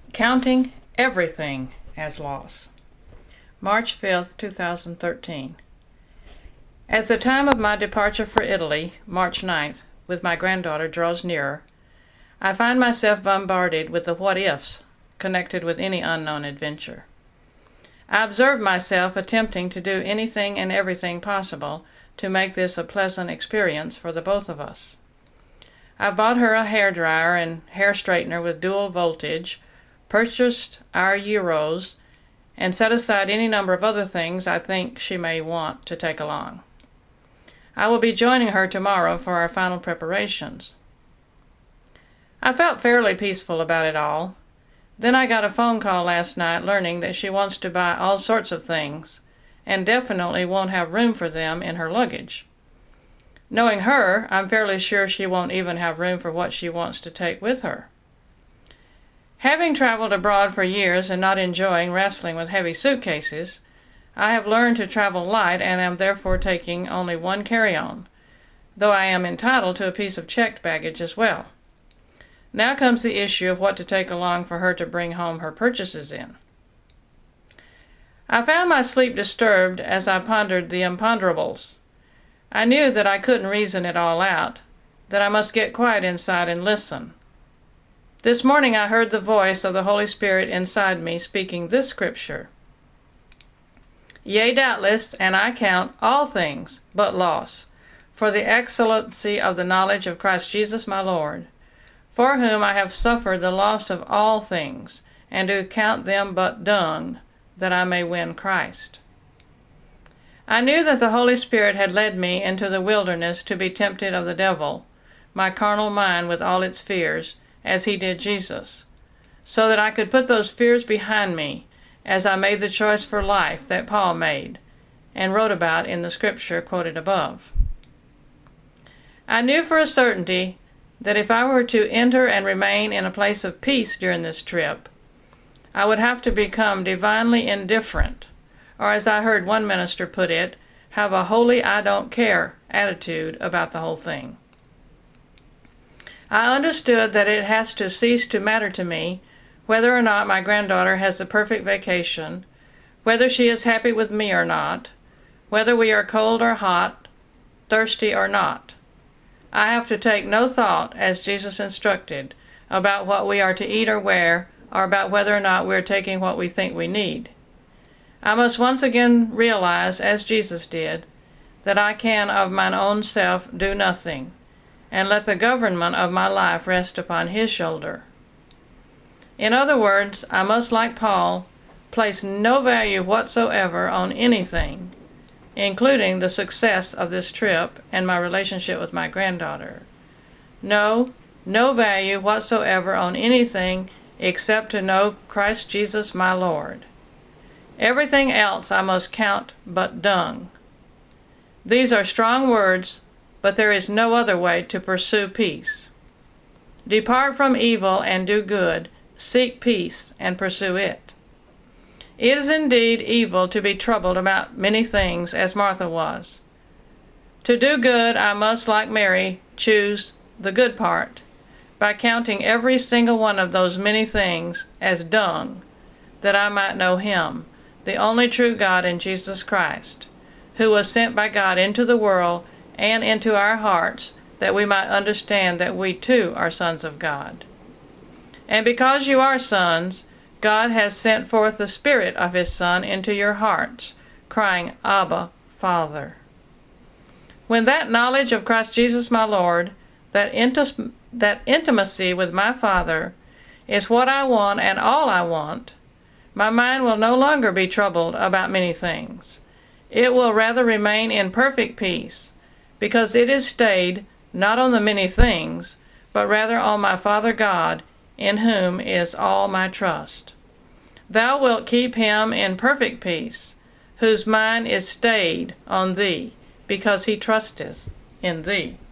Counting Everything as Loss. March 5th, 2013. As the time of my departure for Italy, March 9th, with my granddaughter draws nearer, I find myself bombarded with the what-ifs connected with any unknown adventure. I observe myself attempting to do anything and everything possible to make this a pleasant experience for the both of us. I bought her a hairdryer and hair straightener with dual voltage, purchased our euros, and set aside any number of other things I think she may want to take along. I will be joining her tomorrow for our final preparations. I felt fairly peaceful about it all. Then I got a phone call last night learning that she wants to buy all sorts of things, and definitely won't have room for them in her luggage. Knowing her, I'm fairly sure she won't even have room for what she wants to take with her. Having traveled abroad for years and not enjoying wrestling with heavy suitcases, I have learned to travel light and am therefore taking only one carry-on, though I am entitled to a piece of checked baggage as well. Now comes the issue of what to take along for her to bring home her purchases in. I found my sleep disturbed as I pondered the imponderables. I knew that I couldn't reason it all out, that I must get quiet inside and listen. This morning I heard the voice of the Holy Spirit inside me speaking this scripture. Yea, doubtless, and I count all things but loss, for the excellency of the knowledge of Christ Jesus my Lord, for whom I have suffered the loss of all things, and do count them but dung, that I may win Christ. I knew that the Holy Spirit had led me into the wilderness to be tempted of the devil, my carnal mind with all its fears, as he did Jesus, so that I could put those fears behind me as I made the choice for life that Paul made and wrote about in the scripture quoted above. I knew for a certainty that if I were to enter and remain in a place of peace during this trip, I would have to become divinely indifferent, or as I heard one minister put it, have a holy I don't care attitude about the whole thing. I understood that it has to cease to matter to me whether or not my granddaughter has the perfect vacation, whether she is happy with me or not, whether we are cold or hot, thirsty or not. I have to take no thought, as Jesus instructed, about what we are to eat or wear, or about whether or not we are taking what we think we need. I must once again realize, as Jesus did, that I can of mine own self do nothing, and let the government of my life rest upon his shoulder. In other words, I must, like Paul, place no value whatsoever on anything, including the success of this trip and my relationship with my granddaughter. No value whatsoever on anything except to know Christ Jesus my Lord. Everything else I must count but dung. These are strong words, but there is no other way to pursue peace. Depart from evil and do good, seek peace and pursue it. It is indeed evil to be troubled about many things, as Martha was. To do good, I must, like Mary, choose the good part, by counting every single one of those many things as dung, that I might know him, the only true God in Jesus Christ, who was sent by God into the world and into our hearts, that we might understand that we too are sons of God. And because you are sons, God has sent forth the Spirit of his Son into your hearts, crying, Abba, Father. When that knowledge of Christ Jesus my Lord, that intimacy with my Father, is what I want and all I want, my mind will no longer be troubled about many things. It will rather remain in perfect peace, because it is stayed not on the many things, but rather on my Father God, in whom is all my trust. Thou wilt keep him in perfect peace, whose mind is stayed on thee, because he trusteth in thee.